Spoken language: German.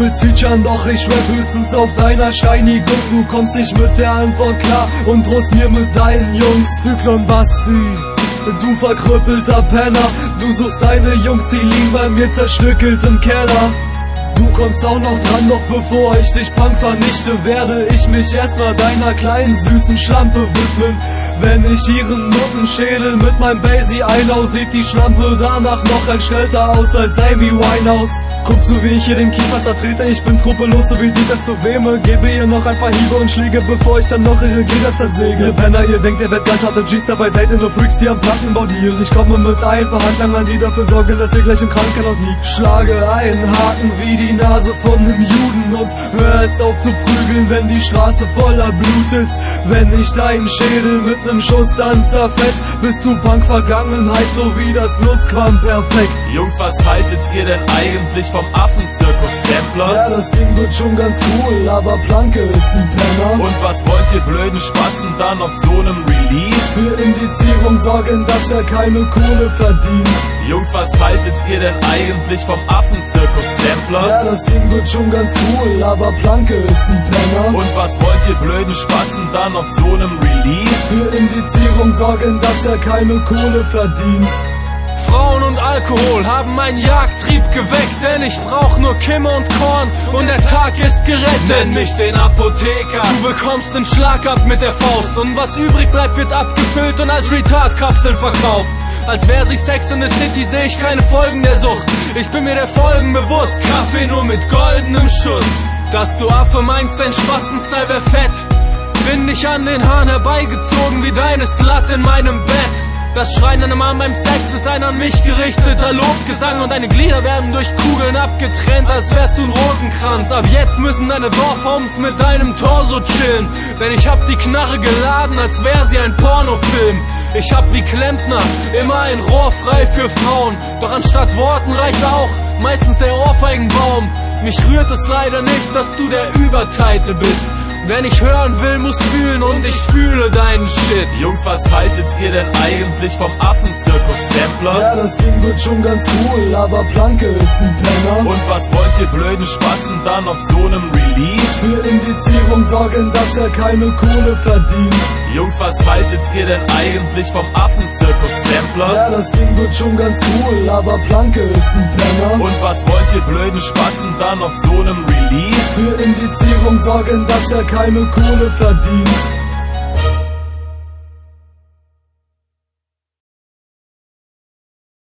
willst featuren, doch ich rap höchstens auf deiner Shiny Good. Du kommst nicht mit der Antwort klar und drohst mir mit deinen Jungs. Zyklon Basti, du verkrüppelter Penner, du suchst deine Jungs, die liegen bei mir zerstückelt im Keller. Du kommst auch noch dran, doch bevor ich dich Punk vernichte, werde ich mich erstmal deiner kleinen süßen Schlampe widmen. Wenn ich ihren Muttenschädel mit meinem Basie einhau, sieht die Schlampe danach noch entstellter aus als Amy Winehouse. Guck zu, wie ich hier den Kiefer zertrete, ich bin skrupellos, so wie Dieter zu Weme. Gebe ihr noch ein paar Hiebe und Schläge, bevor ich dann noch ihre Glieder zersäge. Ihr Penner, ihr denkt, ihr werdet ganz harte G's, dabei seid ihr nur Freaks, die am Platten baudieren. Ich komme mit ein paar Handlangern, die dafür sorgen, dass ihr gleich im Krankenhaus liegt. Schlage einen Haken wie die Nase von einem Juden und hör es auf zu prügeln, wenn die Straße voller Blut ist. Wenn ich deinen Schädel mit nem Schuss dann zerfetzt, bist du Punk-Vergangenheit, so wie das Plusquamperfekt. Jungs, was haltet ihr denn eigentlich vom Affenzirkus-Sampler? Ja, das Ding wird schon ganz cool, aber Planke ist ein Penner. Und was wollt ihr blöden Spassen dann auf so nem Release? Für Indizierung sorgen, dass er keine Kohle verdient. Jungs, was haltet ihr denn eigentlich vom Affenzirkus-Sampler? Ja, das Ding wird schon ganz cool, aber Planke ist ein Penner. Und was wollt ihr blöden Spassen dann auf so nem Release? Für Indizierung sorgen, dass er keine Kohle verdient. Frauen und Alkohol haben meinen Jagdtrieb geweckt, denn ich brauch nur Kimme und Korn und der Tag ist gerettet. Nenn mich den Apotheker, du bekommst nen Schlag ab mit der Faust und was übrig bleibt wird abgefüllt und als Retard-Kapseln verkauft. Als wär sich Sex in the City, seh ich keine Folgen der Sucht. Ich bin mir der Folgen bewusst, Kaffee nur mit goldenem Schuss. Dass du Affe meinst, dein Spasten-Style wär fett, bin ich an den Haaren herbeigezogen wie deine Slut in meinem Bett. Das Schreien deiner Mama beim Sex ist ein an mich gerichteter Lobgesang und deine Glieder werden durch Kugeln abgetrennt, als wärst du ein Rosenkranz. Ab jetzt müssen deine Dorfhomes mit deinem Torso chillen, denn ich hab die Knarre geladen, als wär sie ein Pornofilm. Ich hab wie Klempner immer ein Rohr frei für Frauen, doch anstatt Worten reicht auch meistens der Ohrfeigenbaum. Mich rührt es leider nicht, dass du der Überteite bist. Wenn ich hören will, muss fühlen und ich fühle deinen Shit. Jungs, was haltet ihr denn eigentlich vom Affenzirkus-Sampler? Ja, das Ding wird schon ganz cool, aber Planke ist ein Penner. Und was wollt ihr blöden Spassen dann auf so nem Release? Für Indizierung sorgen, dass er keine Kohle verdient. Jungs, was haltet ihr denn eigentlich vom Affenzirkus-Sampler? Ja, das Ding wird schon ganz cool, aber Planke ist ein Penner. Und was wollt ihr blöden Spassen dann auf so nem Release? Für Indizierung sorgen, dass er keine Kohle verdient.